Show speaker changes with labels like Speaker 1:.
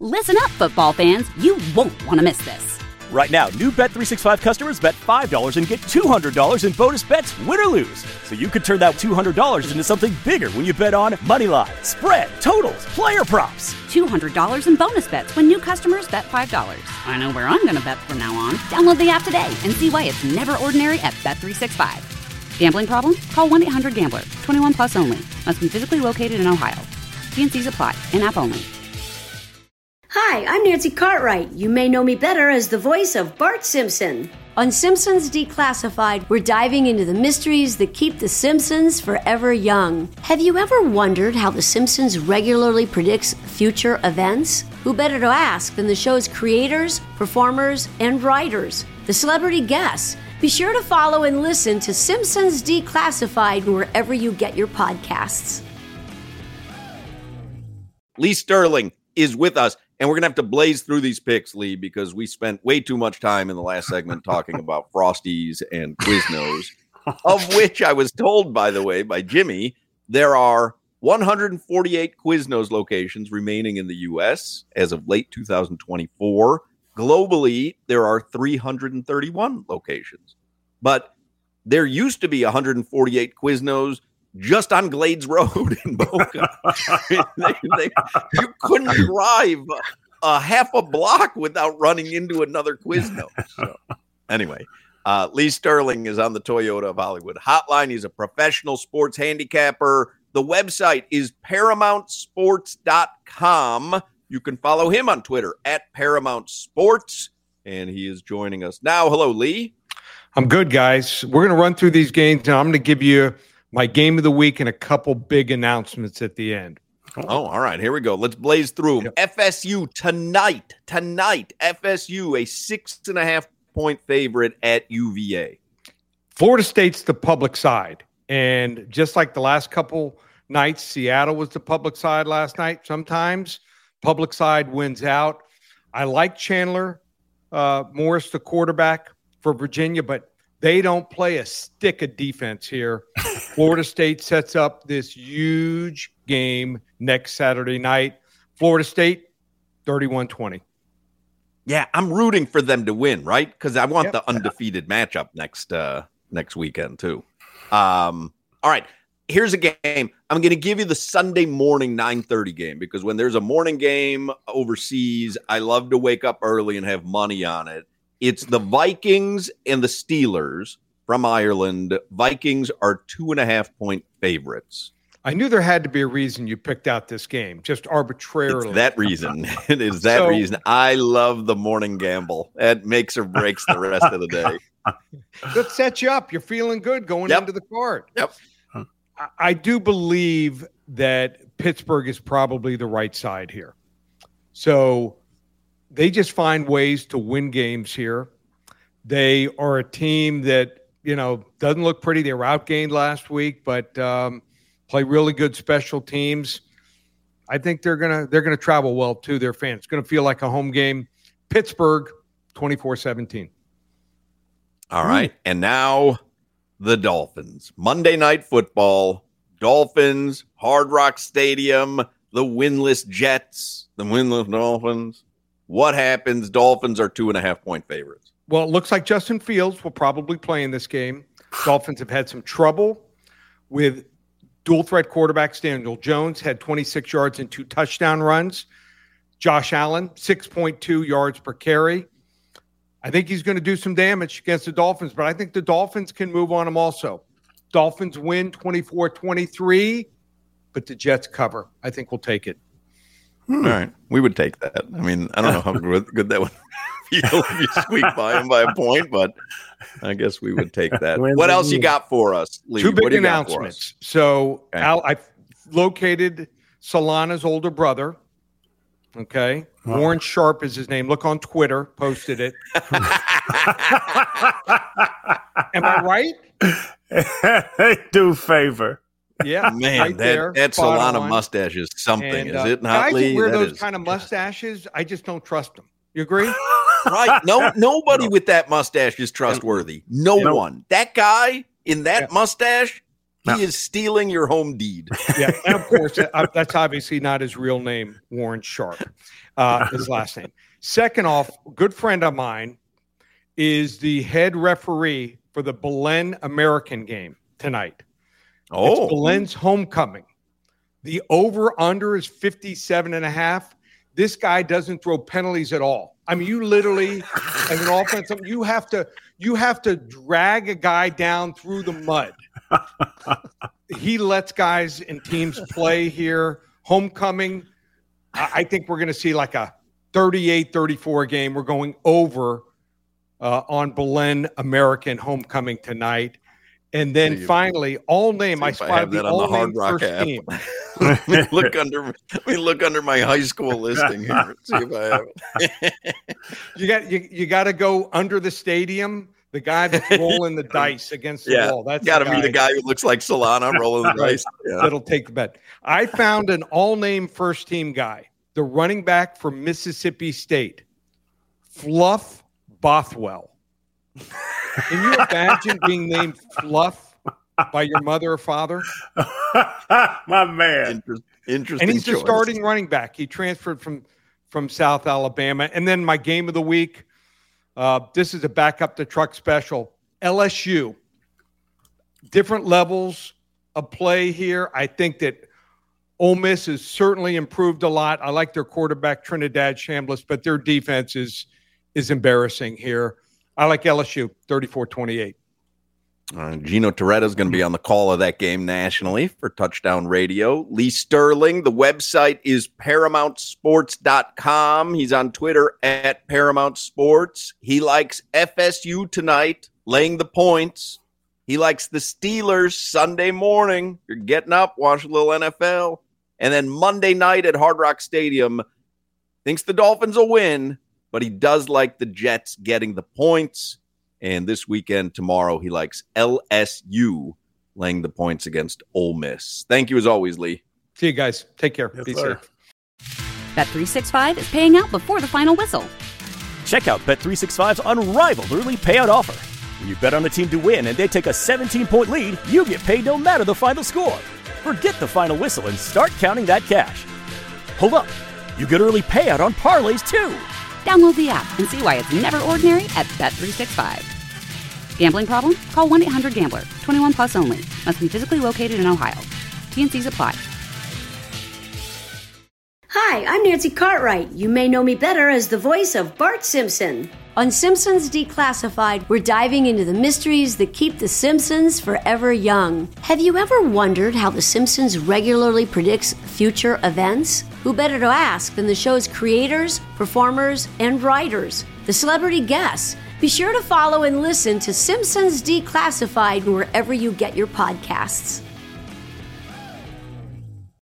Speaker 1: Listen up, football fans. You won't want to miss this.
Speaker 2: Right now, new Bet365 customers bet $5 and get $200 in bonus bets, win or lose. So you could turn that $200 into something bigger when you bet on money line, spread, totals, player props.
Speaker 1: $200 in bonus bets when new customers bet $5. I know where I'm going to bet from now on. Download the app today and see why it's never ordinary at Bet365. Gambling problem? Call 1-800-GAMBLER. 21 plus only. Must be physically located in Ohio. T&Cs apply. In-app only.
Speaker 3: Hi, I'm Nancy Cartwright. You may know me better as the voice of Bart Simpson. On Simpsons Declassified, we're diving into the mysteries that keep the Simpsons forever young. Have you ever wondered how the Simpsons regularly predicts future events? Who better to ask than the show's creators, performers, and writers, the celebrity guests? Be sure to follow and listen to Simpsons Declassified wherever you get your podcasts.
Speaker 4: Lee Sterling is with us. And we're going to have to blaze through these picks, Lee, because we spent way too much time in the last segment talking about Frosties and Quiznos, of which I was told, by the way, by Jimmy, there are 148 Quiznos locations remaining in the U.S. as of late 2024. Globally, there are 331 locations. But there used to be 148 Quiznos just on Glades Road in Boca. You couldn't drive a half a block without running into another Quiznos. So, anyway, Lee Sterling is on the Toyota of Hollywood hotline. He's a professional sports handicapper. The website is ParamountSports.com. You can follow him on Twitter at Paramount Sports, and he is joining us now. Hello, Lee.
Speaker 5: I'm good, guys. We're going to run through these games, and I'm going to give you my game of the week and a couple big announcements at the end.
Speaker 4: Oh, all right. Here we go. Let's blaze through them. Yep. FSU tonight. FSU, a 6.5-point favorite at UVA.
Speaker 5: Florida State's the public side. And just like the last couple nights, Seattle was the public side last night. Sometimes public side wins out. I like Chandler Morris, the quarterback for Virginia, but they don't play a stick of defense here. Florida State sets up this huge game next Saturday night. Florida State, 31-20.
Speaker 4: Yeah, I'm rooting for them to win, right? Because I want the undefeated matchup next weekend, too. All right, here's a game. I'm going to give you the Sunday morning 9:30 game because when there's a morning game overseas, I love to wake up early and have money on it. It's the Vikings and the Steelers from Ireland. Vikings are 2.5-point favorites.
Speaker 5: I knew there had to be a reason you picked out this game, just arbitrarily.
Speaker 4: It's that reason. It is that reason. I love the morning gamble. That makes or breaks the rest of the day.
Speaker 5: That sets you up. You're feeling good going into the card.
Speaker 4: Yep.
Speaker 5: I do believe that Pittsburgh is probably the right side here. So they just find ways to win games here. They are a team that, doesn't look pretty. They were outgained last week, but play really good special teams. I think they're gonna travel well to their fans. It's gonna feel like a home game. Pittsburgh, 24-17.
Speaker 4: All right, and now the Dolphins. Monday Night Football. Dolphins, Hard Rock Stadium. The winless Jets. The winless Dolphins. What happens? Dolphins are 2.5-point favorites.
Speaker 5: Well, it looks like Justin Fields will probably play in this game. Dolphins have had some trouble with dual-threat quarterbacks. Daniel Jones had 26 yards and 2 touchdown runs. Josh Allen, 6.2 yards per carry. I think he's going to do some damage against the Dolphins, but I think the Dolphins can move on him also. Dolphins win 24-23, but the Jets cover. I think we'll take it.
Speaker 4: All right. We would take that. I mean, I don't know how good that would feel if you squeak by him by a point, but I guess we would take that. What else you got for us, Lee?
Speaker 5: 2 big announcements. So okay. I located Solana's older brother. Okay. Oh. Warren Sharp is his name. Look on Twitter. Posted it. Am I right?
Speaker 6: Do favor.
Speaker 5: Yeah,
Speaker 4: man,
Speaker 5: right
Speaker 4: that Solana mustache is something, is it not,
Speaker 5: guys
Speaker 4: Lee?
Speaker 5: That wear those kind of mustaches, I just don't trust them. You agree?
Speaker 4: Right. Nobody with that mustache is trustworthy. No one. That guy in that mustache, He is stealing your home deed.
Speaker 5: Yeah, and of course, that's obviously not his real name, Warren Sharp, his last name. Second off, good friend of mine is the head referee for the Belen American game tonight. It's Belen's homecoming. The over-under is 57.5. This guy doesn't throw penalties at all. I mean, you literally, as an offense, you have to drag a guy down through the mud. He lets guys and teams play here. Homecoming, I think we're going to see like a 38-34 game. We're going over on Belen American homecoming tonight. And then finally, all name. I spotted the all name first team.
Speaker 4: Let me look under my high school listing here. See if I have it.
Speaker 5: You got to go under the stadium. The guy that's rolling the dice against the wall. That's
Speaker 4: got to be the guy who looks like Solana rolling the dice.
Speaker 5: Yeah. That'll take the bet. I found an all-name first-team guy, the running back from Mississippi State, Fluff Bothwell. Can you imagine being named Fluff by your mother or father?
Speaker 6: My man.
Speaker 4: Interesting.
Speaker 5: And he's
Speaker 4: choice.
Speaker 5: the starting running back. He transferred from South Alabama. And then my game of the week. This is a backup to truck special. LSU, different levels of play here. I think that Ole Miss has certainly improved a lot. I like their quarterback, Trinidad Chambliss, but their defense is embarrassing here. I like LSU, 34-28.
Speaker 4: Gino Toretta is going to be on the call of that game nationally for Touchdown Radio. Lee Sterling, the website is ParamountSports.com. He's on Twitter at Paramount Sports. He likes FSU tonight, laying the points. He likes the Steelers Sunday morning. You're getting up, watch a little NFL. And then Monday night at Hard Rock Stadium, thinks the Dolphins will win, but he does like the Jets getting the points. And this weekend, tomorrow, he likes LSU laying the points against Ole Miss. Thank you as always, Lee.
Speaker 5: See you guys. Take care.
Speaker 6: Yes,
Speaker 5: Be
Speaker 6: sir.
Speaker 5: safe.
Speaker 1: Bet365 is paying out before the final whistle.
Speaker 2: Check out Bet365's unrivaled early payout offer. When you bet on a team to win and they take a 17-point lead, you get paid no matter the final score. Forget the final whistle and start counting that cash. Hold up. You get early payout on parlays, too.
Speaker 1: Download the app and see why it's never ordinary at Bet365. Gambling problem? Call 1-800-GAMBLER. 21 plus only. Must be physically located in Ohio. T&Cs apply.
Speaker 3: Hi, I'm Nancy Cartwright. You may know me better as the voice of Bart Simpson. On Simpsons Declassified, we're diving into the mysteries that keep the Simpsons forever young. Have you ever wondered how The Simpsons regularly predicts future events? Who better to ask than the show's creators, performers, and writers, the celebrity guests? Be sure to follow and listen to Simpsons Declassified wherever you get your podcasts.